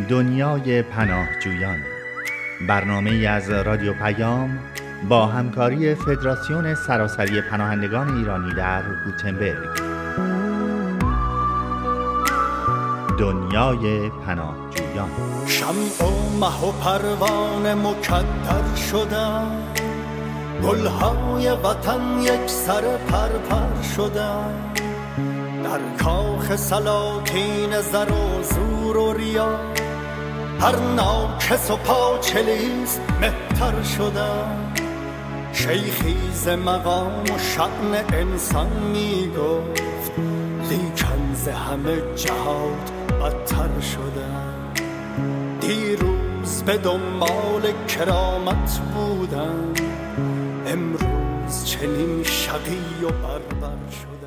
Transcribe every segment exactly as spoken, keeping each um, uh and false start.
دنیای پناهجویان، برنامه‌ای از رادیو پیام با همکاری فدراسیون سراسری پناهندگان ایرانی در گوتنبرگ. دنیای پناهجویان. شمع و مه و پروانه مکدر شدن، گلهای وطن یک سر پرپر شدن، در کاخ سلاطین زر و زور و ریا، هر ناکس و پاچلیز مهتر شدن. شیخی ز مقام و شأن انسان می گفت، لیکن ز همه جهات بدتر شدن. دیروز به دنبال کرامت بودن، امروز چنین شقی و بربر شدن.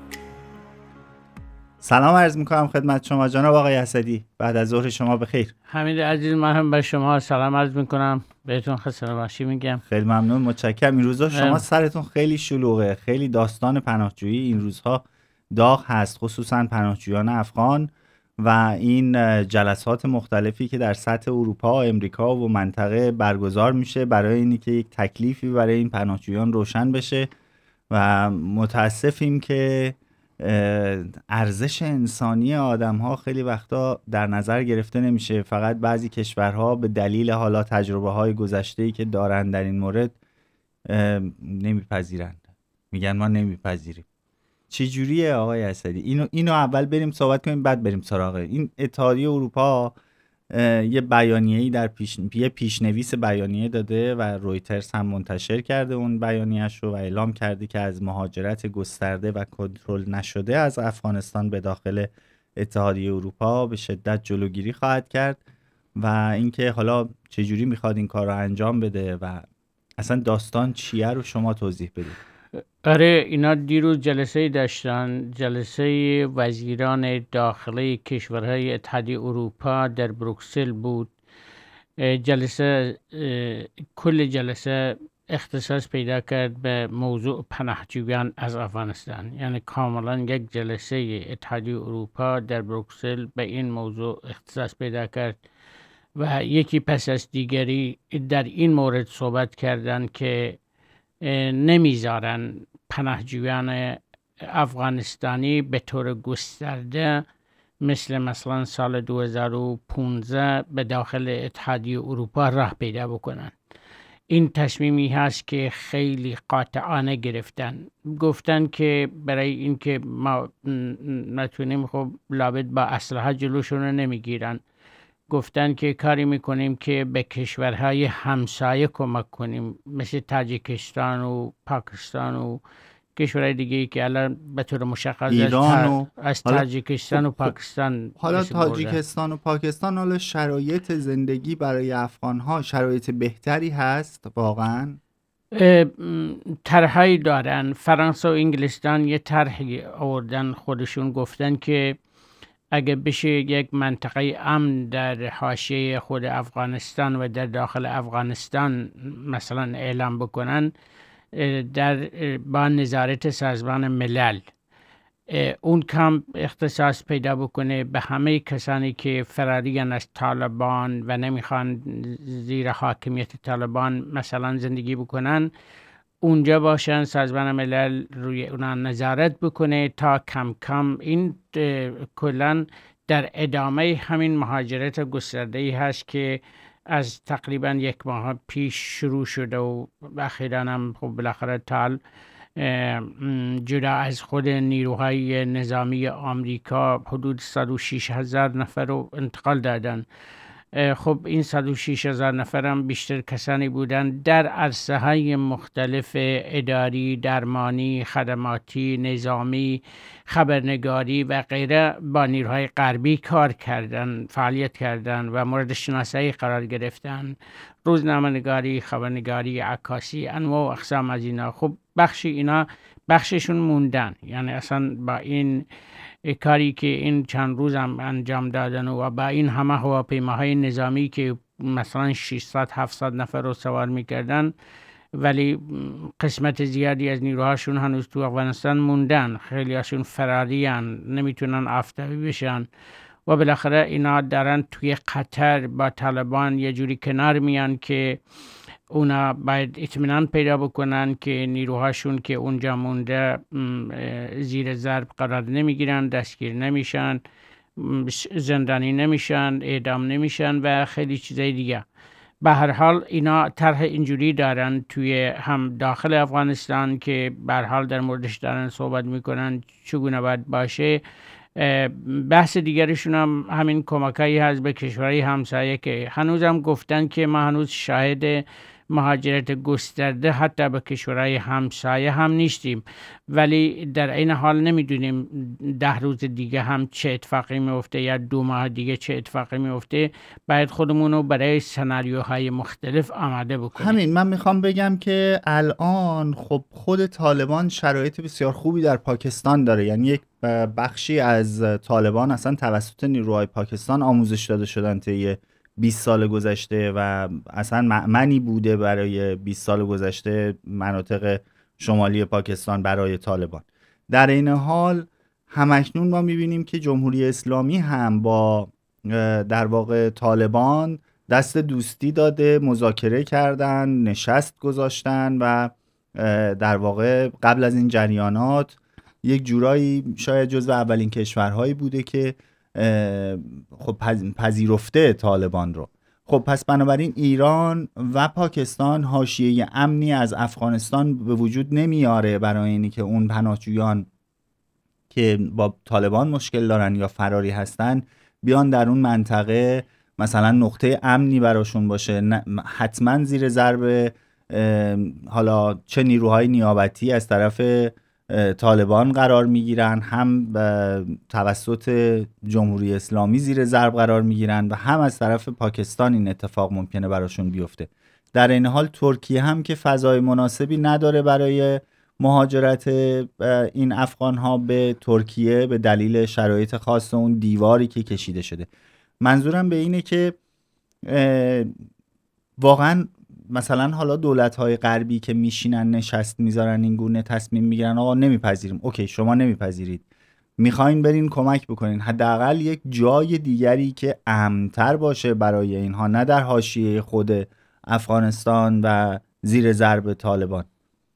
سلام عرض میکنم خدمت شما جناب آقای اسدی، بعد از ظهر شما بخیر. حمید عزیز، من هم به شما سلام عرض میکنم، بهتون خسته نباشید میگم. خیلی ممنون، متشکرم. این روزها شما سرتون خیلی شلوغه، خیلی داستان پناهجویی این روزها داغ هست، خصوصا پناهجویان افغان و این جلسات مختلفی که در سطح اروپا، امریکا و منطقه برگزار میشه برای اینی که یک تکلیفی برای این پناهجویان روشن بشه و متاسفیم که ارزش انسانی آدم‌ها خیلی وقتا در نظر گرفته نمیشه. فقط بعضی کشورها به دلیل حالا تجربه‌های گذشته‌ای که دارن در این مورد نمیپذیرند، میگن ما نمیپذیریم. چی جوریه آقای اسدی؟ اینو اینو اول بریم صحبت کنیم بعد بریم سراغ این. اتحادیه اروپا یه بیانیه‌ای در پیش یه پیشنویس بیانیه داده و رویترز هم منتشر کرده اون بیانیه‌اش رو و اعلام کرده که از مهاجرت گسترده و کنترل نشده از افغانستان به داخل اتحادیه اروپا به شدت جلوگیری خواهد کرد و اینکه حالا چجوری میخواد این کار رو انجام بده و اصلا داستان چیه رو شما توضیح بدید. آره، اینا دیروز جلسه داشتن، جلسه وزیران داخلی کشورهای اتحادیه اروپا در بروکسل بود. جلسه کل جلسه اختصاص پیدا کرد به موضوع پناهجویان از افغانستان، یعنی کاملا یک جلسه اتحادیه اروپا در بروکسل به این موضوع اختصاص پیدا کرد و یکی پس از دیگری در این مورد صحبت کردند که نمیذارن پناهجویان افغانستانی به طور گسترده مثل مثلا سال دو هزار و پانزده به داخل اتحادیه اروپا راه پیدا بکنن. این تصمیمی هست که خیلی قاطعانه گرفتن، گفتن که برای اینکه ما نتونیم خب لابد با اسلحه جلوشون رو نمیگیرن، گفتن که کاری میکنیم که به کشورهای همسایه کمک کنیم مثل تاجیکستان و پاکستان و کشورهای دیگه که الان به طور مشخص ایران و از تاجیکستان و پاکستان. حالا تاجیکستان و پاکستان حالا شرایط زندگی برای افغانها شرایط بهتری هست واقعا؟ طرحی دارن، فرانسه و انگلستان یه طرحی آوردن خودشون، گفتن که اگه بشه یک منطقه امن در حاشیه خود افغانستان و در داخل افغانستان مثلا اعلام بکنن در با نظارت سازمان ملل، اون کامپ اختصاص پیدا بکنه به همه کسانی که فرارین از طالبان و نمیخوان زیر حاکمیت طالبان مثلا زندگی بکنن، اونجا باشن، سازمان ملل روی اونا نظارت بکنه تا کم کم این کلن در ادامه همین مهاجرت گسترده‌ای هست که از تقریبا یک ماه پیش شروع شده و اخیراً هم خب بالاخره تال جدا از خود نیروهای نظامی آمریکا حدود صد و شش هزار نفر رو انتقال دادن. خب این صد و شش هزار نفر هم بیشتر کسانی بودن در عرصه های مختلف اداری، درمانی، خدماتی، نظامی، خبرنگاری و غیره با نیروهای غربی کار کردن، فعالیت کردن و مورد شناسایی قرار گرفتن، روزنامه‌نگاری، خبرنگاری، عکاسی، انواع و اقسام از اینا. خب بخشی اینا بخششون موندن، یعنی اصلا با این کاری که این چند روز هم انجام دادن و با این همه هواپیماهای نظامی که مثلا ششصد هفتصد نفر رو سوار میکردن، ولی قسمت زیادی از نیروهاشون هنوز تو افغانستان موندن، خیلی هاشون فراری هن، نمیتونن آفتابی بشن و بالاخره اینا دارن توی قطر با طالبان یه جوری کنار میان که اونا باید اطمینان پیدا بکنن که نیروهاشون که اونجا مونده زیر ضرب قرار نمیگیرن، دستگیر نمیشن، زندانی نمیشن، اعدام نمیشن و خیلی چیزای دیگه. به هر حال اینا طرح اینجوری دارن توی هم داخل افغانستان که به هر حال در موردش دارن صحبت میکنن چگونه باید باشه. بحث دیگرشون هم همین کمکایی هست به کشورهای همسایه که هنوز هم گفتن که ما هنوز شاهد مهاجرت گسترده حتی به کشورهای همسایه هم نیستیم، ولی در این حال نمیدونیم ده روز دیگه هم چه اتفاقی میفته یا دو ماه دیگه چه اتفاقی میفته. باید خودمونو برای سناریوهای مختلف آماده بکنیم. همین من میخوام بگم که الان خب خود طالبان شرایط بسیار خوبی در پاکستان داره، یعنی یک بخشی از طالبان اصلا توسط نیروهای پاکستان آموزش داده شدن طی بیست سال گذشته و اصلا مأمنی بوده برای بیست سال گذشته مناطق شمالی پاکستان برای طالبان. در این حال همکنون ما میبینیم که جمهوری اسلامی هم با در واقع طالبان دست دوستی داده، مذاکره کردن، نشست گذاشتن و در واقع قبل از این جریانات یک جورایی شاید جزو اولین کشورهایی بوده که خب پذیرفته طالبان رو. خب پس بنابراین ایران و پاکستان حاشیه امنی از افغانستان به وجود نمیاره برای اینی که اون پناهجویان که با طالبان مشکل دارن یا فراری هستن بیان در اون منطقه مثلا نقطه امنی براشون باشه، حتما زیر ضرب حالا چه نیروهای نیابتی از طرف طالبان قرار میگیرن، هم توسط جمهوری اسلامی زیر ضرب قرار میگیرن و هم از طرف پاکستان این اتفاق ممکنه براشون بیفته. در این حال ترکیه هم که فضای مناسبی نداره برای مهاجرت این افغان ها به ترکیه به دلیل شرایط خاص اون دیواری که کشیده شده. منظورم به اینه که واقعا مثلا حالا دولت‌های غربی که میشینن نشست میذارن این گونه تصمیم میگیرن آقا نمیپذیریم، اوکی شما نمیپذیرید، میخواین برین کمک بکنین، حداقل یک جای دیگری که امن‌تر باشه برای اینها، نه در حاشیه خود افغانستان و زیر ضرب طالبان.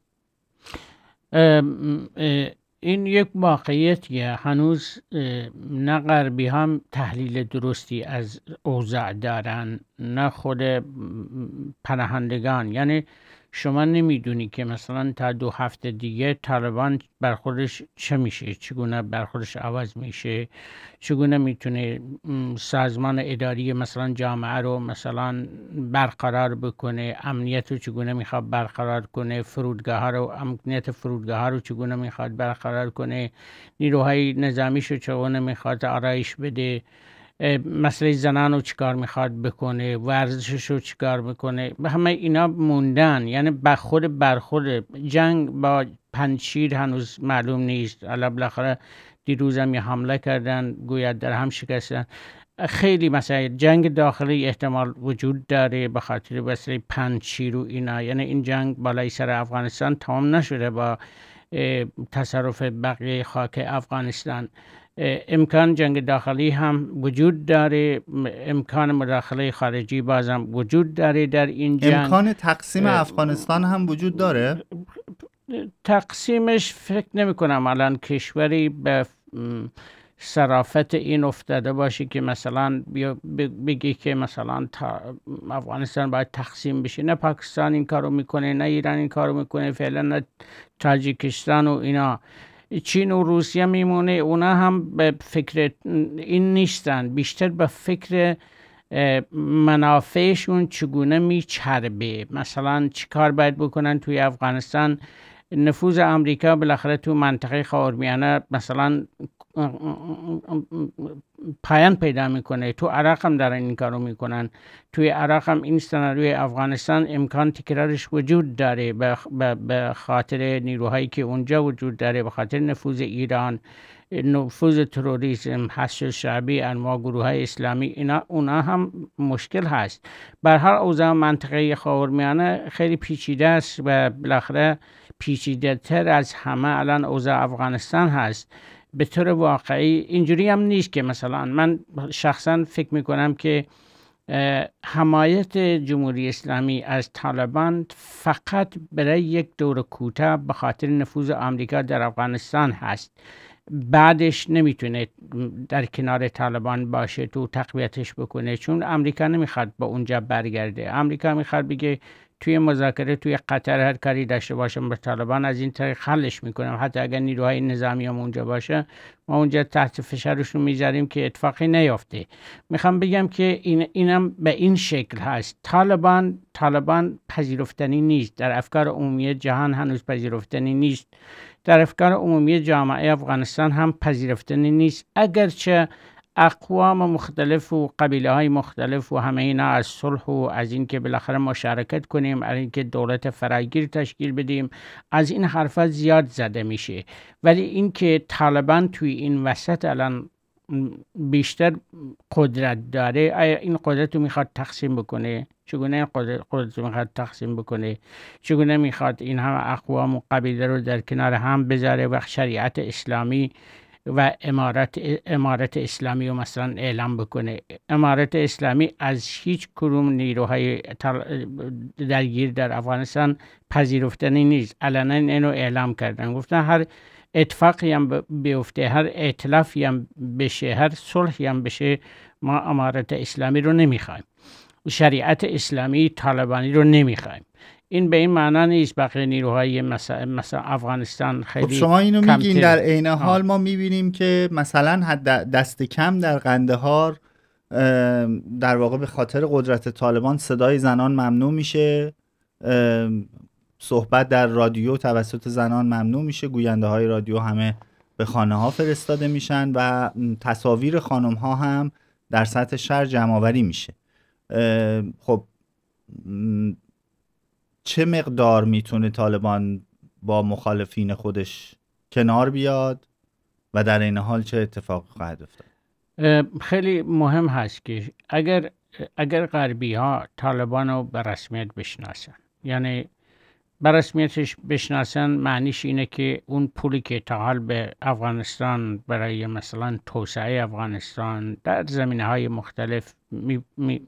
این یک واقعیتیه، هنوز نه غربی هم تحلیل درستی از اوضاع دارن نه خود پناهندگان. یعنی شما نمیدونی که مثلا تا دو هفته دیگه طالبان برخوردش چه میشه، چگونه برخوردش عوض میشه، چگونه میتونه سازمان اداری مثلا جامعه رو مثلا برقرار بکنه، امنیت رو چگونه میخواد برقرار کنه، فرودگاه ها رو امنیت فرودگاه ها رو چگونه میخواد برقرار کنه، نیروهای نظامیش رو چگونه میخواد آرایش بده، مسئله زنان رو چیکار میخواد بکنه، ورزشش رو چیکار میکنه. به همه اینا موندن. یعنی برخورد برخورد جنگ با پنجشیر هنوز معلوم نیست. حالا بالاخره دیروز هم یه حمله کردن، گویا در هم شکستن. خیلی مسائل جنگ داخلی احتمال وجود داره به خاطر مسئله پنجشیر و اینا. یعنی این جنگ بالای سر افغانستان تمام نشده با تصرف بقیه خاک افغانستان. امکان جنگ داخلی هم وجود داره، امکان مداخله خارجی بازم وجود داره در این جنگ. امکان تقسیم افغانستان هم وجود داره؟ تقسیمش فکر نمی کنم الان کشوری به صرافت این افتاده باشه که مثلا بگی که مثلا افغانستان باید تقسیم بشه. نه پاکستان این کارو میکنه، نه ایران این کارو میکنه فعلا، نه تاجیکستان و اینا. چین و روسیه میمونه، اونا هم به فکر این نیستن، بیشتر به فکر منافعشون چگونه میچربه، مثلا چی کار باید بکنن توی افغانستان. نفوذ امریکا بالاخره تو منطقه خاورمیانه مثلا پایان پیدا میکنه. تو عراق هم دارن این کارو میکنن. توی عراق هم این سناریوی افغانستان امکان تکرارش وجود داره به خاطر نیروهایی که اونجا وجود داره، به خاطر نفوذ ایران، نفوذ تروریسم، حشد شعبی، انواع گروه های اسلامی، اینا اونا هم مشکل هست. به هر حال اوضاع منطقه خاورمیانه خیلی پیچیده است و بالاخره پیچیده تر از همه الان اوضاع افغانستان هست. به طور واقعی اینجوری هم نیست که مثلا من شخصا فکر میکنم که حمایت جمهوری اسلامی از طالبان فقط برای یک دور کوتاه به خاطر نفوذ آمریکا در افغانستان هست. بعدش نمیتونه در کنار طالبان باشه تو تقویتش بکنه، چون آمریکا نمیخواد با اونجا برگرده. آمریکا میخواد بگه توی مذاکره توی قطر هر کاری داشته باشم با طالبان از این طریق حلش میکنم، حتی اگر نیروهای نظامی هم اونجا باشه ما اونجا تحت فشارشون میذاریم که اتفاقی نیفته. میخوام بگم که این اینم به این شکل هست. طالبان طالبان پذیرفتنی نیست، در افکار عمومی جهان هنوز پذیرفتنی نیست، در افکار عمومی جامعه افغانستان هم پذیرفتنی نیست، اگرچه اقوام مختلف و قبیله های مختلف و همه اینا از صلح و از این که بالاخره مشارکت کنیم، از این که دولت فراگیر تشکیل بدیم، از این حرفا زیاد زده میشه. ولی این که طالبان توی این وسط الان بیشتر قدرت داره، آیا این قدرت رو میخواد تقسیم بکنه؟ چگونه این قدرت, قدرت رو میخواد تقسیم بکنه؟ چگونه میخواد این همه اقوام و قبیله رو در کنار هم بذاره و شریعت اسلامی و امارت امارت اسلامی رو مثلا اعلام بکنه؟ امارت اسلامی از هیچ کدوم نیروهای درگیر در افغانستان پذیرفتنی نیست. علنا اینو اعلام کردن، گفتن هر اتفاقی هم بیفته، هر ائتلافی هم بشه، هر صلحی هم بشه، ما امارت اسلامی رو نمیخوایم، شریعت اسلامی طالبانی رو نمیخوایم. این به این معنا نیست بقیه نیروهای مثلا مثلا افغانستان خیلی خب شما اینو کمتر. میگین، در عین حال ما میبینیم که مثلا حد دست کم در قندهار در واقع به خاطر قدرت طالبان صدای زنان ممنوع میشه، صحبت در رادیو توسط زنان ممنوع میشه، گوینده های رادیو همه به خانه ها فرستاده میشن و تصاویر خانم ها هم در سطح شهر جمع آوری میشه. خب چه مقدار میتونه طالبان با مخالفین خودش کنار بیاد و در این حال چه اتفاقی خواهد افتاد؟ خیلی مهم هست که اگر اگر غربی ها طالبان رو به رسمیت بشناسن، یعنی به رسمیتش بشناسن معنیش اینه که اون پولی که تا حال به افغانستان برای مثلا توسعه افغانستان در زمینه‌های مختلف می می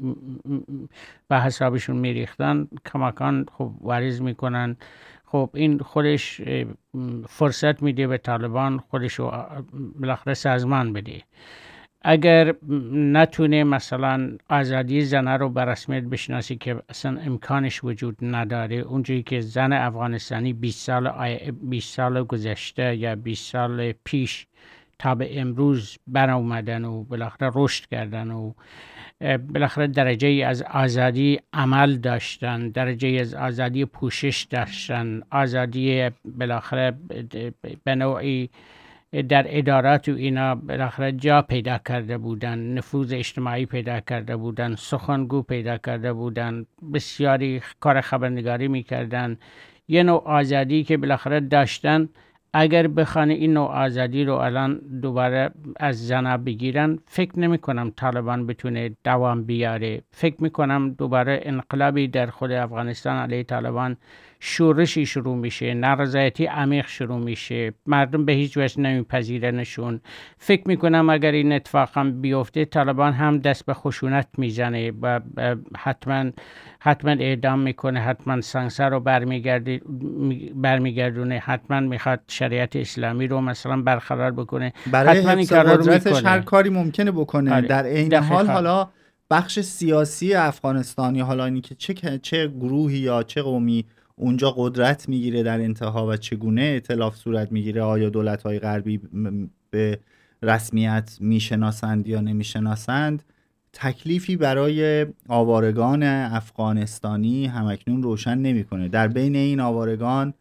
به حسابشون میریختن کماکان خب واریز میکنن. خب این خودش فرصت میده به طالبان خودش رو بالاخره سازمان بده. اگر نتونه مثلا آزادی زنه رو به رسمیت بشناسی که اصلا امکانش وجود نداره، اونجایی که زن افغانستانی بیست سال بیست سال گذشته یا بیست سال پیش تا به امروز بر اومدن و بالاخره رشد کردن و بالاخره درجه ای از آزادی عمل داشتن، درجه ای از آزادی پوشش داشتن، آزادی بالاخره به نوعی در ادارات و اینا بالاخره جا پیدا کرده بودن، نفوذ اجتماعی پیدا کرده بودن، سخنگو پیدا کرده بودن، بسیاری کار خبرنگاری میکردن، یه نوع آزادی که بالاخره داشتن. اگر بخوان این نوع آزادی رو الان دوباره از زنا بگیرن، فکر نمی کنم طالبان بتونه دوام بیاره. فکر می کنم دوباره انقلابی در خود افغانستان علیه طالبان شورشی شروع میشه، نارضایتی عمیق شروع میشه، مردم به هیچ وجه نمیپذیرنشون. فکر میکنم اگر این اتفاق هم بیفته طالبان هم دست به خشونت میزنه و حتما حتما اعدام میکنه، حتما سنگسر رو برمیگرده برمیگردونه، حتما میخواد شریعت اسلامی رو مثلا برقرار بکنه، برای حتما این حفظ کارا رو قدرتش میکنه. هر کاری ممکنه بکنه. آره. در عین دقیقاً. حال حالا بخش سیاسی افغانستانی، حالا اینی که چه چه گروهی یا چه قومی اونجا قدرت میگیره در انتها و چگونه ائتلاف صورت میگیره، آیا دولت‌های غربی به رسمیت میشناسند یا نمیشناسند، تکلیفی برای آوارگان افغانستانی همکنون روشن نمیکنه. در بین این آوارگان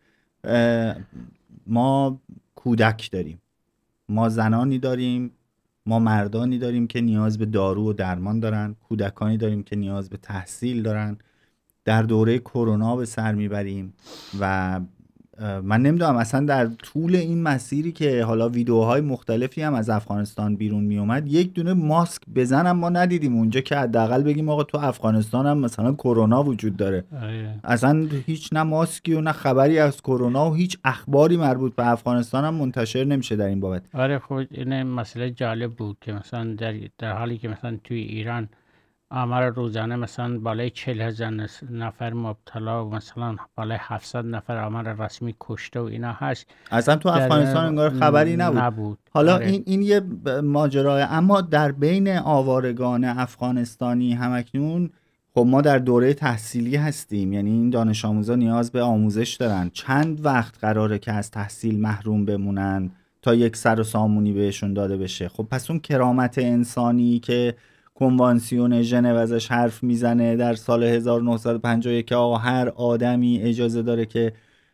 ما کودک داریم، ما زنانی داریم، ما مردانی داریم که نیاز به دارو و درمان دارن، کودکانی داریم که نیاز به تحصیل دارن. در دوره کرونا به سر میبریم و من نمیدونم اصلا در طول این مسیری که حالا ویدیوهای مختلفی هم از افغانستان بیرون می اومد یک دونه ماسک بزنم ما ندیدیم اونجا که حداقل بگیم آقا تو افغانستان هم مثلا کرونا وجود داره. آره. اصلا هیچ نه ماسکی و نه خبری از کرونا و هیچ اخباری مربوط به افغانستان هم منتشر نمیشه در این بابت. آره خب این مسئله جالب بود که مثلا در, در حالی که مثلا توی ایران آمار روزانه مثلا بالای چهل هزار نفر مبتلا و مثلا بالای هفتصد نفر آمار رسمی کشته و اینا هست، اصلا تو افغانستان انگار خبری نبود, نبود. حالا آره. این این یه ماجرای. اما در بین آوارگان افغانستانی همکنون خب ما در دوره تحصیلی هستیم، یعنی این دانش آموزا نیاز به آموزش دارن. چند وقت قراره که از تحصیل محروم بمونن تا یک سر و سامونی بهشون داده بشه؟ خب پس اون کرامت انسانی که کنوانسیون ژنو ازش حرف میزنه در سال هزار و نهصد و پنجاه و یک که آقا هر آدمی اجازه داره که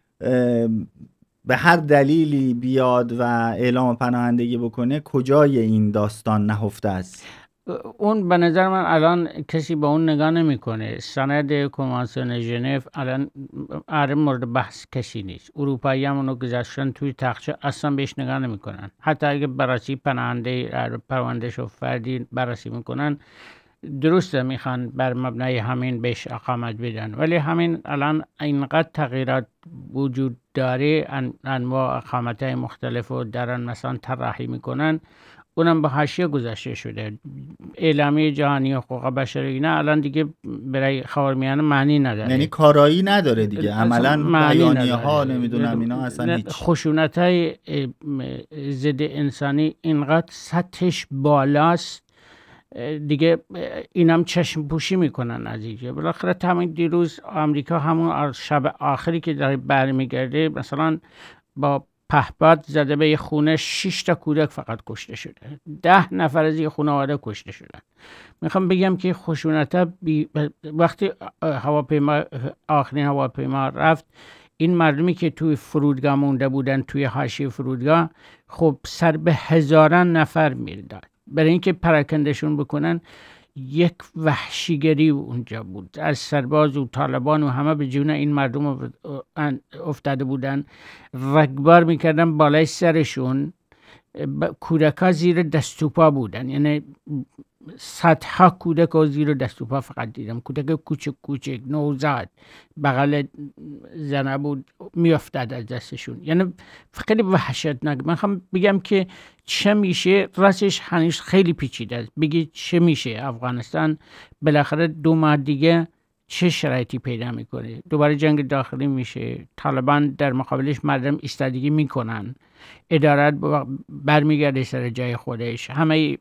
به هر دلیلی بیاد و اعلام پناهندگی بکنه، کجای این داستان نهفته است؟ اون به نظر من الان کسی با اون نگاه نمیکنه. سند کنوانسیون ژنو الان آره مورد بحث کسی نیست. اروپایی هم اونو گذاشتن توی تاقچه، اصلا بهش نگاه نمیکنن. حتی اگه بررسی پناهنده پروندهش و فردی بررسی میکنن، درسته میخوان بر مبنای همین بهش اقامت بدن، ولی همین الان اینقدر تغییرات وجود داره، انواع اقامتهای مختلف رو درن مثلا طراحی میکنن، اونم به حاشیه گذاشته شده. اعلامیه جهانی حقوق بشر اینا الان دیگه برای خاورمیانه معنی نداره، یعنی کارایی نداره دیگه، عملا بیانیه ها نمیدونم اینا اصلا هیچ. خشونت های ضد انسانی اینقدر سطحش بالاست دیگه، اینم چشم پوشی میکنن از اینجا. بالاخره همین دیروز آمریکا همون شب آخری که داره برمیگرده مثلا با پهپاد زده به یه خونه، شش تا کودک فقط کشته شده، ده نفر از یه خانواده کشته شدن. میخوام بگم که خشونت بی... وقتی هواپیما آخرین هواپیما رفت، این مردمی که توی فرودگاه مونده بودن توی حاشیه فرودگاه، خب سر به هزاران نفر میرداد برای اینکه پراکندشون بکنن. یک وحشیگری اونجا بود از سرباز و طالبان و همه به جون این مردم افتاده بودن، رگبار میکردن بالای سرشون. کودکا زیر دست و پا بودن، یعنی صدها کودک و زیر دست و پا فقط دیدم، کودک کوچک کوچک نوزاد بغل زنه بود میافتاد از دستشون، یعنی خیلی وحشتناک. من خواهم بگم که چه میشه، راستش هنوز خیلی پیچیده است بگی چه میشه. افغانستان بالاخره دو ماه دیگه چه شرایطی پیدا میکنه؟ دوباره جنگ داخلی میشه، طالبان در مقابلش مردم ایستادگی میکنن، ادارت برمیگرده سر جای خودش، همه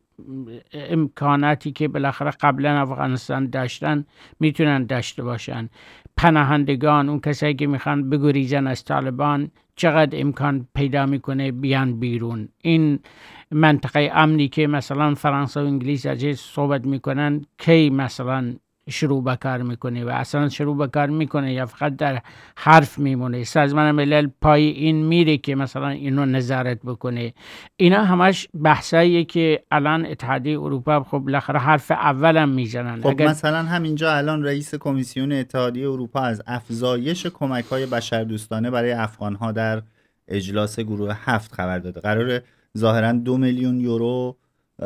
امکاناتی که بالاخره قبلا افغانستان داشتن میتونن داشته باشن. پناهندگان، اون کسایی که میخوان بگریزن از طالبان، چقدر امکان پیدا میکنه بیان بیرون. این منطقه امنی که مثلا فرانسه و انگلیس ازش صحبت میکنن، کی مثلا شروع به کار میکنه و اصلا شروع به کار میکنه یا فقط در حرف میمونه؟ سازمان ملل پای این میره که مثلا اینو نظارت بکنه؟ اینا همش بحثاییه که الان اتحادیه اروپا خب بالاخره حرف اولم میزنن. خب اگر... مثلا همینجا الان رئیس کمیسیون اتحادیه اروپا از افزایش کمک‌های بشردوستانه برای افغان‌ها در اجلاس گروه هفت خبر داده. قراره ظاهراً دو میلیون یورو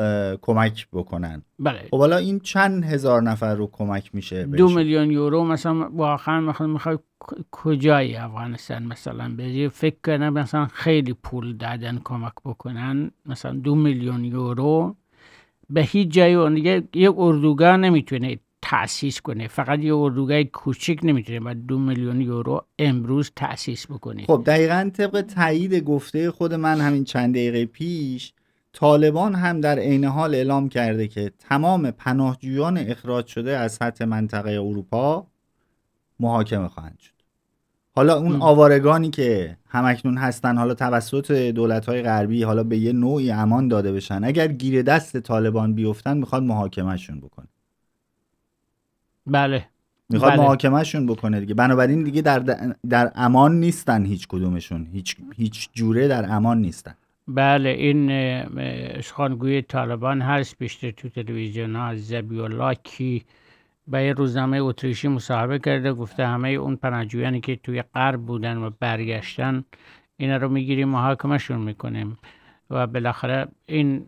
کمک بکنن. بله. خب حالا این چند هزار نفر رو کمک میشه بهش؟ دو میلیون یورو مثلا واقعا میخواد میخواد کجای افغانستان مثلا به فکر کنم مثلا خیلی پول دادن کمک بکنن، مثلا دو میلیون یورو به هیچ جای اون دیگه یک اردوگاه نمیتونه تأسیس کنه، فقط یه اردوگاه کوچیک نمیتونه با دو میلیون یورو امروز تأسیس بکنه. خب دقیقاً طبق تایید گفته خود من همین چند دقیقه پیش، طالبان هم در عین حال اعلام کرده که تمام پناهجویان اخراج شده از سطح منطقه اروپا محاکمه خواهند شد. حالا اون ام. آوارگانی که همکنون هستن حالا توسط دولت‌های غربی حالا به یه نوعی امان داده بشن، اگر گیر دست طالبان بیفتن میخواد محاکمهشون بکنه. بله میخواد بله. محاکمهشون بکنه دیگه. بنابراین دیگه در در امان نیستن، هیچ کدومشون هیچ هیچ جوره در امان نیستن. بله این سخنگوی طالبان هست، بیشتر تو تلویزیون ها ذبیح الله کی با یه روزنامه اتریشی مصاحبه کرده، گفته همه اون پناهجویانی که توی غرب بودن و برگشتن اینا رو میگیریم محاکمهشون میکنیم و بالاخره این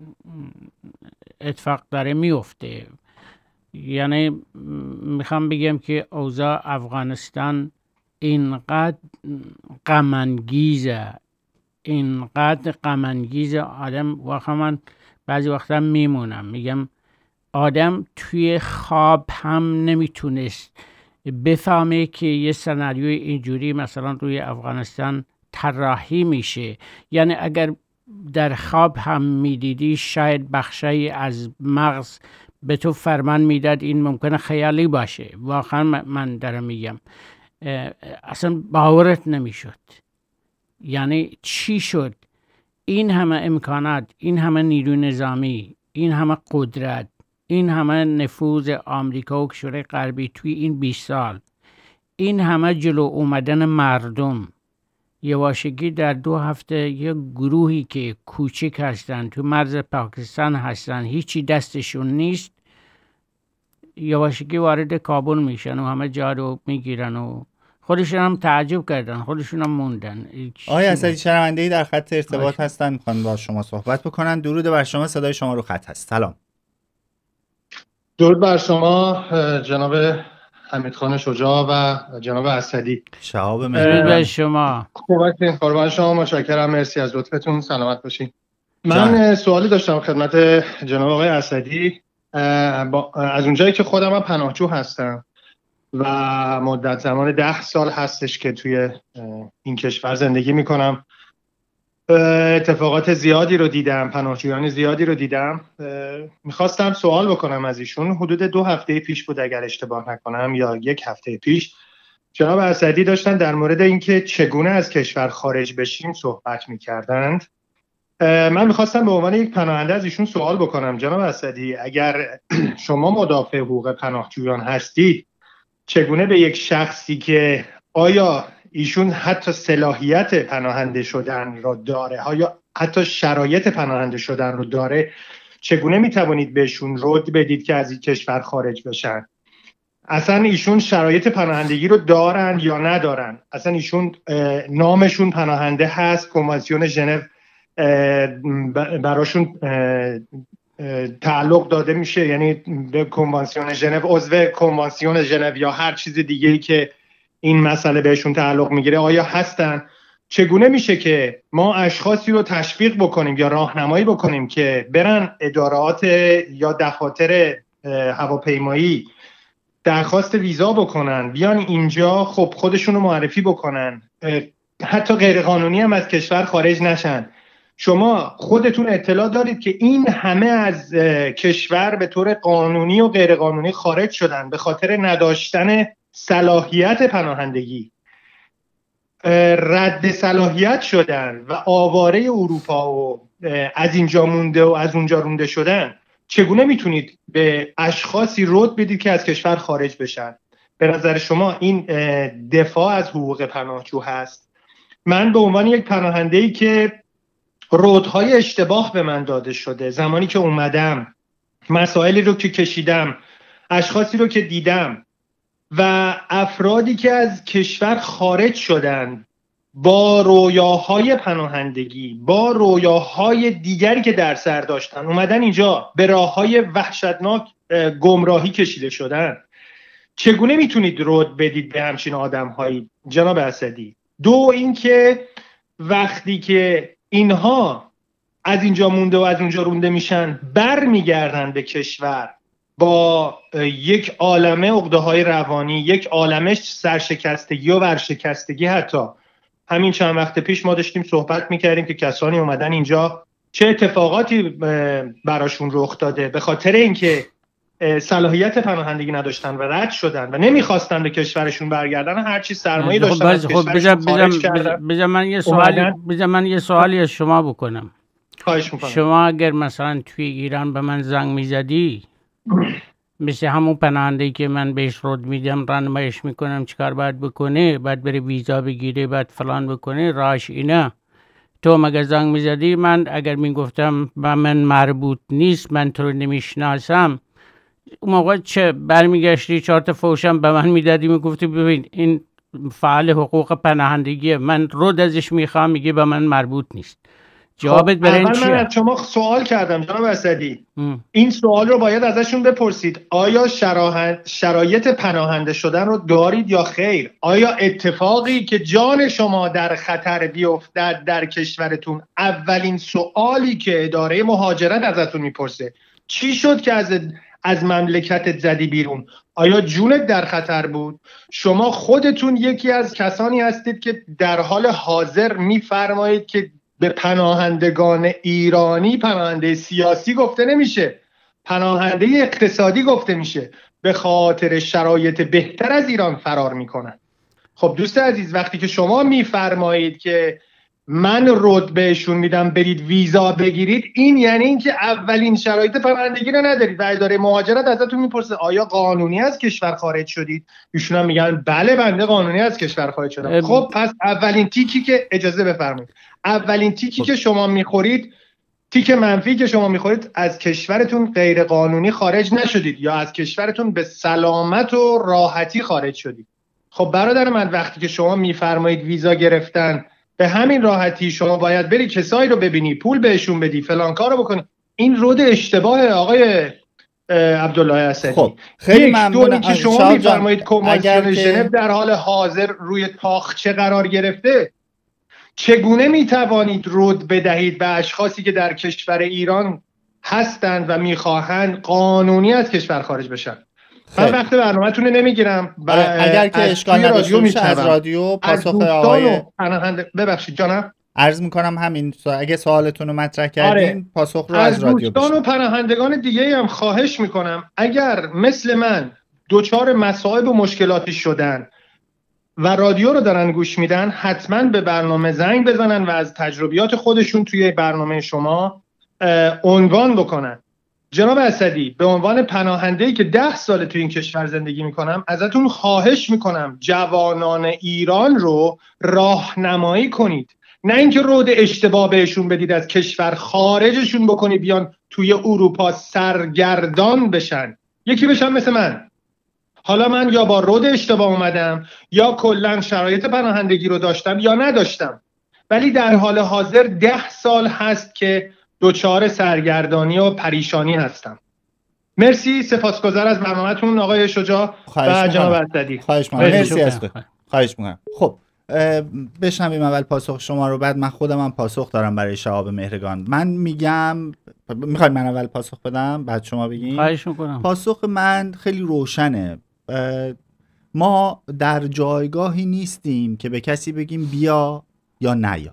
اتفاق داره میفته. یعنی میخوام بگم که اوضاع افغانستان اینقدر غم انگیزه، اینقدر غم انگیزه، آدم واقعا من بعضی وقتا میمونم میگم آدم توی خواب هم نمیتونست بفهمه که یه سناریوی اینجوری مثلا روی افغانستان طراحی میشه. یعنی اگر در خواب هم میدیدی شاید بخشی از مغز به تو فرمان میداد این ممکنه خیالی باشه. واقعا من دارم میگم اصلا باورت نمیشد. یعنی چی شد این همه امکانات، این همه نیروی نظامی، این همه قدرت، این همه نفوذ آمریکا و کشورهای غربی توی این بیست سال، این همه جلو اومدن مردم، یواشکی در دو هفته یک گروهی که کوچک هستن تو مرز پاکستان هستن، هیچی دستشون نیست، یواشکی وارد کابل میشن و همه جا رو میگیرن و خودشون هم تعجب کردن، خودشون هم موندن. آقای اسدی شنونده‌ای در خط ارتباط هستن، میخوان با شما صحبت بکنن. درود بر شما، صدای شما رو خط هست. سلام. درود بر شما جناب حمیدخان شجاع و جناب اسدی. شهاب مهربان. درود بر شما. خوبین، قربان شما، متشکرم، مرسی از لطفتون، سلامت باشین. من سوالی داشتم خدمت جناب آقای اسدی. از اونجایی که خودم هم پناهجو هستم و مدت زمان ده سال هستش که توی این کشور زندگی میکنم، اتفاقات زیادی رو دیدم، پناهجویان زیادی رو دیدم. میخواستم سوال بکنم از ایشون. حدود دو هفته پیش بود اگر اشتباه نکنم یا یک هفته پیش، جناب اسدی داشتن در مورد اینکه چگونه از کشور خارج بشیم صحبت میکردند. من میخواستم به عنوان یک پناهنده از ایشون سوال بکنم. جناب اسدی، اگر شما مدافع حقوق پناهجویان هستید، چگونه به یک شخصی که آیا ایشون حتی صلاحیت پناهنده شدن رو داره، یا حتی شرایط پناهنده شدن رو داره، چگونه میتوانید بهشون رد بدید که از این کشور خارج بشن؟ اصلا ایشون شرایط پناهندگی رو دارن یا ندارن؟ اصلا ایشون نامشون پناهنده هست، کنوانسیون ژنو براشون تعلق داده میشه، یعنی به کنوانسیون ژنو، عضو کنوانسیون ژنو یا هر چیز دیگه‌ای که این مسئله بهشون تعلق میگیره آیا هستن؟ چگونه میشه که ما اشخاصی رو تشویق بکنیم یا راهنمایی بکنیم که برن ادارات یا دفاتر هواپیمایی درخواست ویزا بکنن، بیان اینجا، خب خودشون رو معرفی بکنن، حتی غیر قانونی هم از کشور خارج نشن؟ شما خودتون اطلاع دارید که این همه از کشور به طور قانونی و غیر قانونی خارج شدن به خاطر نداشتن صلاحیت پناهندگی، رد صلاحیت شدن و آواره اروپا و از اینجا مونده و از اونجا رونده شدن. چگونه میتونید به اشخاصی رد بدید که از کشور خارج بشن؟ به نظر شما این دفاع از حقوق پناهجو هست؟ من به عنوان یک پناهنده‌ای که رودهای اشتباه به من داده شده، زمانی که اومدم، مسائلی رو که کشیدم، اشخاصی رو که دیدم و افرادی که از کشور خارج شدن با رویاهای پناهندگی، با رویاهای دیگری که در سر داشتن، اومدن اینجا به راههای وحشتناک گمراهی کشیده شدن، چگونه میتونید رد بدید به همچین آدم‌هایی جناب اسدی؟ دو اینکه وقتی که اینها از اینجا مونده و از اونجا رونده میشن، بر میگردن به کشور با یک عالمه عقده‌های روانی، یک عالمه سرشکستگی و ورشکستگی. حتی همین چند وقت پیش ما داشتیم صحبت میکردیم که کسانی اومدن اینجا چه اتفاقاتی براشون رخ داده به خاطر اینکه صلاحیت پناهندگی نداشتن و رد شدن و نمیخواستن به کشورشون برگردن، هر چی سرمایه داشتن از کشورشون خارج کردن. بذار من یه سوالی بذار من یه سوالی از شما بکنم. خواهش میکنم. شما اگر مثلا توی ایران به من زنگ میزدی، مثل همون پناهنده‌ای که من بهش رد میدم، راهنماییش میکنم چیکار باید بکنه، بعد بره ویزا بگیره، بعد فلان بکنه، راهش اینه، تو مگه زنگ میزدی؟ من اگر میگفتم با من مربوط نیست، من تو رو نمیشناسم، اون موقع چه برمیگشتی چهار تا فوشم به من میدادی، میگفتی ببین این فعال حقوق پناهندگی، من رود ازش میخوام، میگه به من مربوط نیست. جوابت خب برای این اول من چیه؟ از شما سوال کردم جناب اسدی، ام. این سوال رو باید ازشون بپرسید، آیا شراحت- شرایط پناهنده شدن رو دارید یا خیر؟ آیا اتفاقی که جان شما در خطر بیفتد در کشورتون، اولین سوالی که اداره مهاجرت ازتون میپرسه چی شد که از از مملکتت زدی بیرون؟ آیا جونت در خطر بود؟ شما خودتون یکی از کسانی هستید که در حال حاضر میفرمایید که به پناهندگان ایرانی پناهنده سیاسی گفته نمیشه، پناهنده اقتصادی گفته میشه، به خاطر شرایط بهتر از ایران فرار میکنن. خب دوست عزیز، وقتی که شما میفرمایید که من رد بهشون میدم برید ویزا بگیرید، این یعنی اینکه اولین شرایط پناهندگی رو ندارید و اداره مهاجرت ازتون میپرسه آیا قانونی از کشور خارج شدید؟ ایشون هم میگن بله بنده قانونی از کشور خارج شدم. ام. خب پس اولین تیکی که اجازه بفرمایید اولین تیکی خب. که شما میخورید، تیک منفی که شما میخورید، از کشورتون غیر قانونی خارج نشدید یا از کشورتون به سلامت و راحتی خارج شدید. خب برادر من، وقتی که شما میفرمایید ویزا گرفتن به همین راحتی، شما باید بری کسایی رو ببینی، پول بهشون بدی، فلان کارو بکنی، این رود اشتباه آقای عبدالله اسدی. خب خیلی یک ممنونم دومی که شما شهاب جان. میفرمایید کنوانسیون اگر ژنو که در حال حاضر روی تاخچه قرار گرفته، چگونه میتوانید رود بدهید به اشخاصی که در کشور ایران هستند و میخواهند قانونی از کشور خارج بشن؟ من خیلی. وقت برنامه‌تون رو نمیگیرم و آره، اگر که از اشکال توی نداشته رادیو باشه از میشنوم. رادیو از پاسخ دوستان آقای و پناهنده، ببخشید جانم، عرض میکنم همین سا- اگه سوالتون رو مطرح آره، کردین پاسخ رو از از رادیو دوستان و بشنوید. پناهندگان دیگه هم خواهش میکنم اگر مثل من دوچار مصائب و مشکلاتی شدن و رادیو رو دارن گوش میدن، حتما به برنامه زنگ بزنن و از تجربیات خودشون توی برنامه شما عنوان بکنن. جناب اسدی، به عنوان پناهنده‌ای که ده سال توی این کشور زندگی میکنم، ازتون خواهش میکنم جوانان ایران رو راهنمایی کنید، نه اینکه رود اشتباه بهشون بدید از کشور خارجشون بکنی بیان توی اروپا سرگردان بشن، یکی بشن مثل من. حالا من یا با رود اشتباه اومدم یا کلا شرایط پناهندگی رو داشتم یا نداشتم، ولی در حال حاضر ده سال هست که دوچار سرگردانی و پریشانی هستم. مرسی، سپاسگزار از برنامه‌تون آقای شجاع و جناب اسدی. خواهش می‌کنم. خیلی مرسی از شکرم. تو. خواهش می‌کنم. خب اه، بشنویم اول پاسخ شما رو، بعد من خودم هم پاسخ دارم برای شهاب مهرگان. من میگم میخواید من اول پاسخ بدم بعد شما بگین؟ خواهش میکنم. پاسخ من خیلی روشنه. ما در جایگاهی نیستیم که به کسی بگیم بیا یا نیا.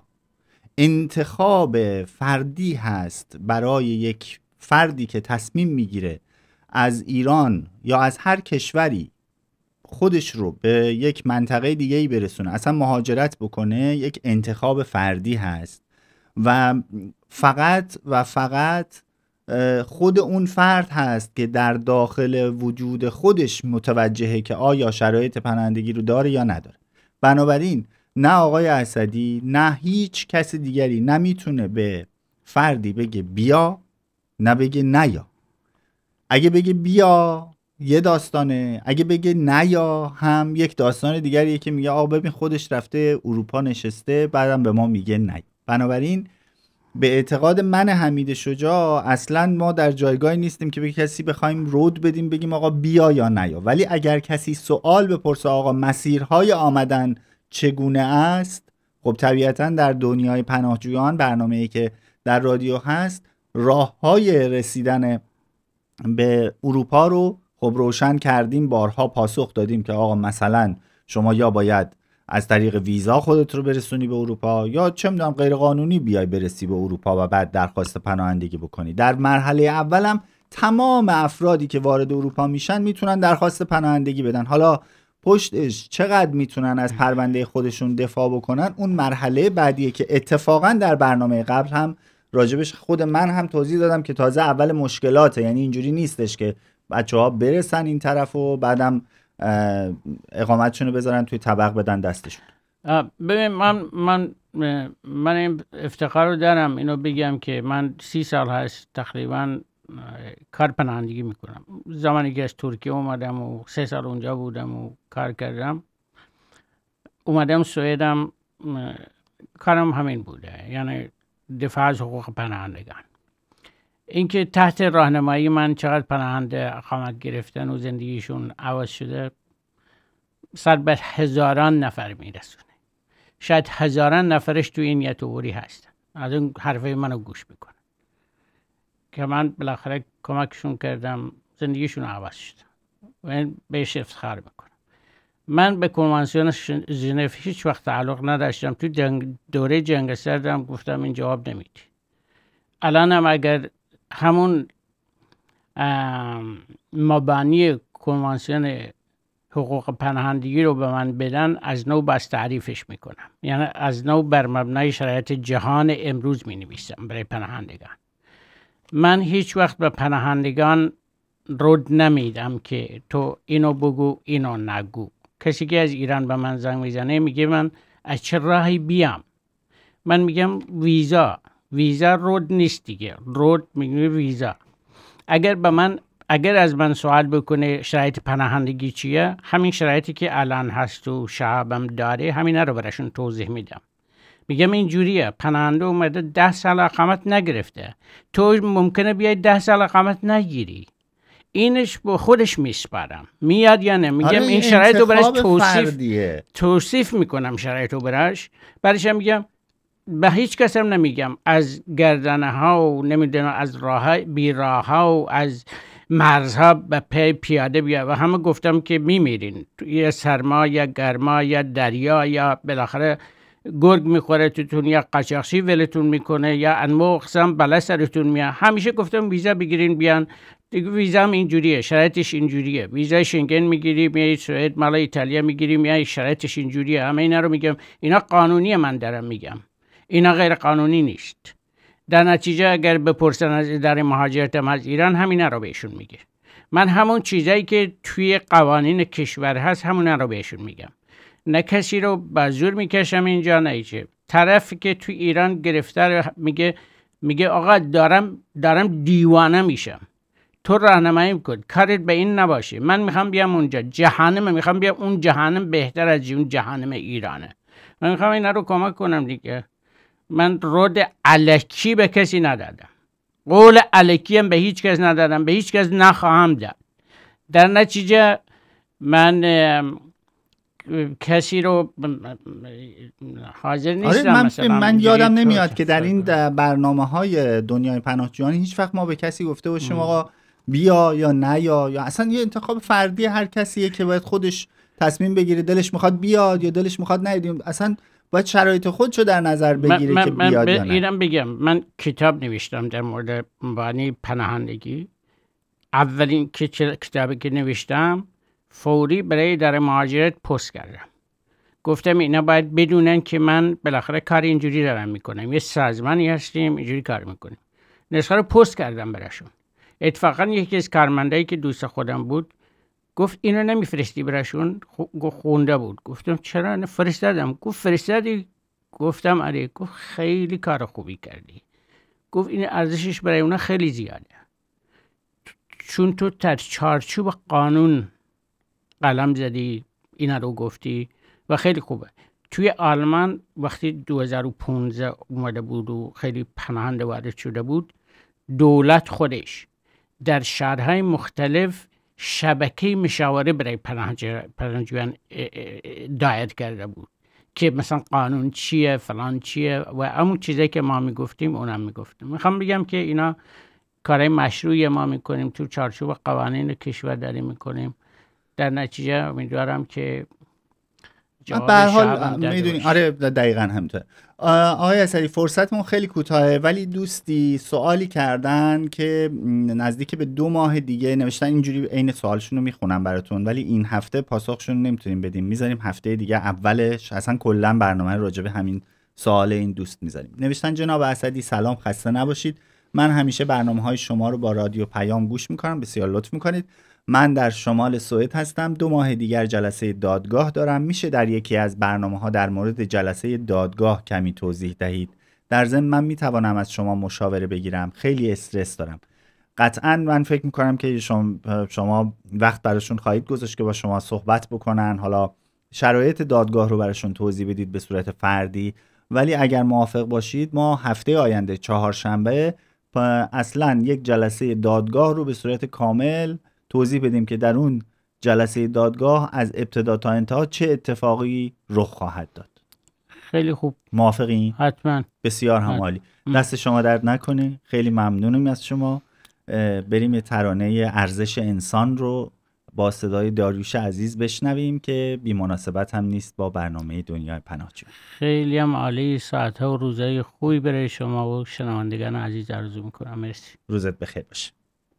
انتخاب فردی هست برای یک فردی که تصمیم میگیره از ایران یا از هر کشوری خودش رو به یک منطقه دیگه‌ای برسونه، اصلا مهاجرت بکنه، یک انتخاب فردی هست و فقط و فقط خود اون فرد هست که در داخل وجود خودش متوجهه که آیا شرایط پناهندگی رو داره یا نداره. بنابراین نه آقای اسدی نه هیچ کس دیگری نمیتونه به فردی بگه بیا نه بگه نیا. اگه بگه بیا یه داستانه، اگه بگه نیا هم یک داستان دیگریه که میگه آقا ببین خودش رفته اروپا نشسته بعدم به ما میگه نیا. بنابراین به اعتقاد من حمید شجاع اصلا ما در جایگاهی نیستیم که به کسی بخوایم رود بدیم بگیم آقا بیا یا نیا. ولی اگر کسی سوال بپرسه آقا مسیرهای آمدن چگونه است، خب طبیعتا در دنیای پناهجویان برنامه‌ای که در رادیو هست راههای رسیدن به اروپا رو خب روشن کردیم، بارها پاسخ دادیم که آقا مثلا شما یا باید از طریق ویزا خودت رو برسونی به اروپا یا چه میدونم غیر قانونی بیای برسی به اروپا و بعد درخواست پناهندگی بکنی. در مرحله اولم تمام افرادی که وارد اروپا میشن میتونن درخواست پناهندگی بدن. حالا پشتش چقدر میتونن از پرونده خودشون دفاع بکنن اون مرحله بعدیه که اتفاقا در برنامه قبل هم راجبش خود من هم توضیح دادم که تازه اول مشکلاته. یعنی اینجوری نیستش که بچه‌ها برسن این طرف و بعدم اقامتشون رو بذارن توی طبق بدن دستشون. ببین من من من این افتخار رو دارم اینو بگم که من سی سال هست تقریبا کار پناهندگی میکنم. زمانی که از ترکیه اومدم و سه سال اونجا بودم و کار کردم، اومدم سوئدم، کارم همین بوده، یعنی دفاع از حقوق پناهندگان. اینکه تحت راهنمایی من چقدر پناهنده اقامت گرفتن و زندگیشون عوض شده، سر به هزاران نفر میرسونه. شاید هزاران نفرش تو این یتوری هستن، از اون حرفای منو گوش میکنن که من بالاخره کمکشون کردم، زندگیشون عوض شد و این بهش افتخار میکنم. من به کنوانسیون ژنو هیچ وقت تعلق نداشتم. تو جنگ دوره جنگ سردم گفتم این جواب نمیدی. الانم اگر همون مبانی کنوانسیون حقوق پناهندگی رو به من بدن، از نو بس تعریفش میکنم، یعنی از نو بر مبنای شرایط جهان امروز می نویسم برای پناهندگان. من هیچ وقت به پناهندگان رد نمیدم که تو اینو بگو اینو نگو. کسی که از ایران به من زنگ میزنه میگه من از چه راهی بیام، من میگم ویزا. ویزا رد نیست دیگه، رد میگه ویزا. اگر به من اگر از من سوال بکنه شرایط پناهندگی چیه، همین شرایطی که الان هست و شعبم داره همینا رو براشون توضیح میدم. میگم این جوریه، پناهنده اومده ده سال اقامت نگرفته، تو ممکنه بیای ده سال اقامت نگیری، اینش با خودش میسپارم، میاد یا نه. میگم این شرایط رو براش توصیف توصیف میکنم، شرایط رو براش برایش میگم. به هیچ کس هم نمیگم از گردنه ها و نمیدونم از راه بی راه ها و از مرزها به پی پیاده بیا و همه گفتم که میمیرین، یا سرما یا گرما یا دریا یا بالاخره گرگ میخوره توتون یا قاچاقچی ولتون میکنه یا انواع اقسام بلا سرتون میاد. همیشه گفتم ویزا بگیرین بیان دیگه. ویزا هم اینجوریه، شرایطش اینجوریه. ویزای شنگن میگیری میای سوئد، مال ایتالیا میگیری میای، شرایطش اینجوریه. همه اینا رو میگم، اینا قانونیه، من دارم میگم اینا غیر قانونی نیست. در نتیجه اگر بپرسن از اداره مهاجرت از ایران، همینا رو بهشون میگه. من همون چیزایی که توی قوانین کشور هست همونا رو بهشون میگم. نه کسی رو به زور میکشم اینجا، نه چه. طرفی که توی ایران گرفتار میگه میگه آقا دارم دارم دیوانه میشم، تو راهنمایی کن، کارت به این نباشه، من میخوام بیام اونجا جهنم، میخوام بیام اون جهنم بهتر از اون جهنم ایرانه، من میخوام اینا رو کمک کنم دیگه. من رد الکی به کسی ندادم، قول الکی هم به هیچ کس ندادم، به هیچ کس نخواهم داد. در نتیجه من کسی رو حاضر نیستم. آره من, مثلا من یادم نمیاد که در این برنامه های دنیای پناهجویان هیچ وقت ما به کسی گفته باشیم آقا بیا یا نه، یا یا اصلا یه انتخاب فردی هر کسیه که باید خودش تصمیم بگیره، دلش میخواد بیاد یا دلش میخواد نیاد. اصلا باید شرایط خودشو در نظر بگیره من که من بیاد یا من نه. اینم بگم، من کتاب نوشتم در مورد مبانی پناهندگی. اولین کتابی که نوشتم فوری برای اداره مهاجرت پست کردم. گفتم اینا باید بدونن که من بالاخره کار اینجوری دارم میکنم، یه سازمانی هستیم اینجوری کار میکنیم. نسخه رو پست کردم براشون. اتفاقا یکی از کارمندایی که دوست خودم بود گفت اینو نمیفرستی براشون؟ خونده بود. گفتم چرا نفرستادم. گفت فرستادی؟ گفتم آره. گفت خیلی کار خوبی کردی. گفت این ارزشش برای اونا خیلی زیاده، چون تو در چارچوب قانون قلم زدی، اینا رو گفتی و خیلی خوبه. توی آلمان وقتی دو هزار و پانزده اومده بود و خیلی پناهنده وارد شده بود، دولت خودش در شهرهای مختلف شبکه مشاوره برای پناهجویان دایر کرده بود که مثلا قانون چیه فلان چیه و همون چیزایی که ما میگفتیم اونم میگفتیم. میخوام بگم که اینا کارهای مشروعی ما میکنیم، تو چارچوب قوانین کشور داریم میکنیم. در نتیجه امیدوارم که به هر حال میدونی. آره دقیقاً همینطوره. آقای اسدی فرصتمون خیلی کوتاهه، ولی دوستی سوالی کردن که نزدیک به دو ماه دیگه نوشتن، اینجوری عین سوالشون رو میخونم براتون، ولی این هفته پاسخشون نمیتونیم بدیم، میذاریم هفته دیگه اولش، اصلا کلا برنامه راجع به همین سوال این دوست میذاریم. نوشتن جناب اسدی سلام، خسته نباشید، من همیشه برنامه‌های شما رو با رادیو پیام گوش میکنم، بسیار لطف میکنید. من در شمال سوئد هستم، دو ماه دیگر جلسه دادگاه دارم، میشه در یکی از برنامه‌ها در مورد جلسه دادگاه کمی توضیح دهید؟ در ضمن من میتوانم از شما مشاوره بگیرم، خیلی استرس دارم. قطعا من فکر میکنم که شما, شما وقت براشون خواهید گذاشت که با شما صحبت بکنن، حالا شرایط دادگاه رو براشون توضیح بدید به صورت فردی. ولی اگر موافق باشید ما هفته آینده چهارشنبه اصلا یک جلسه دادگاه رو به صورت کامل توضیح بدیم که در اون جلسه دادگاه از ابتدا تا انتها چه اتفاقی رخ خواهد داد. خیلی خوب. موافقین؟ حتما. بسیار هم عالی. دست شما درد نکنه. خیلی ممنونم از شما. بریم یه ترانه ارزش انسان رو با صدای داریوش عزیز بشنویم که بی مناسبت هم نیست با برنامه دنیای پناهجو. خیلی هم عالی. ساعت‌ها و روزهای خوبی برای شما و شنوندگان عزیز آرزو میکنم. مرسی. روزت بخیر باشه.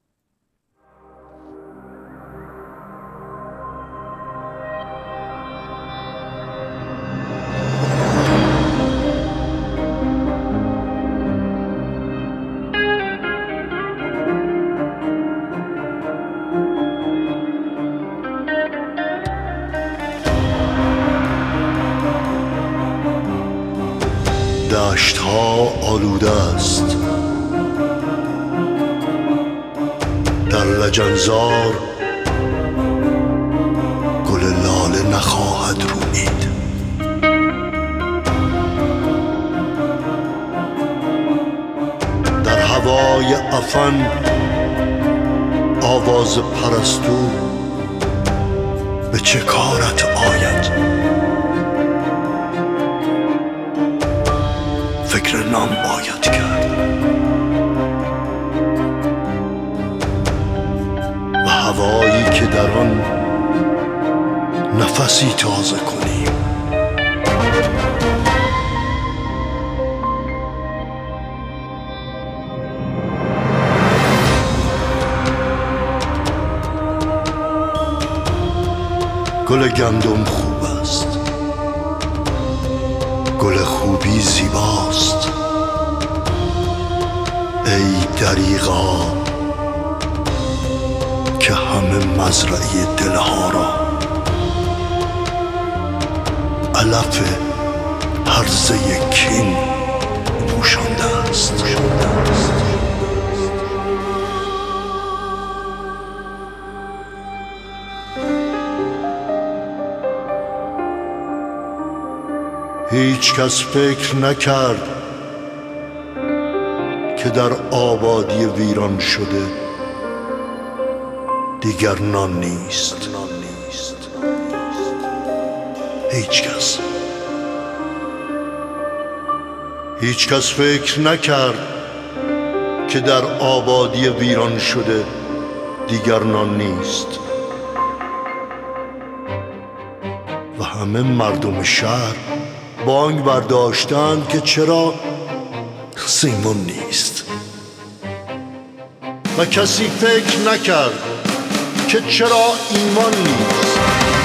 دشت ها آلوده است، در لجنزار گل لاله نخواهد رویید. در هوای عفن آواز پرستو به چه کارت آید؟ فکر نام باید کرد و هوایی که در آن نفسی تازه کنیم. گل گندم خوب است، گل خوبی زیباست. ای دریغا که همه مزرعه دلها را علف هرزه کین پوشانده است. هیچ کس فکر نکرد که در آبادی ویران شده دیگر نان نیست. هیچ کس هیچ کس فکر نکرد که در آبادی ویران شده دیگر نان نیست و همه مردم شهر بانگ برداشتند که چرا سیمون نیست و کسی فکر نکرد که چرا ایمان نیست.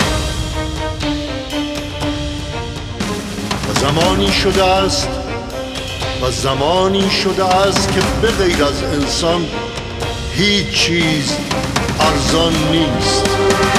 و زمانی شده است و زمانی شده است که به غیر از انسان هیچ چیز ارزان نیست.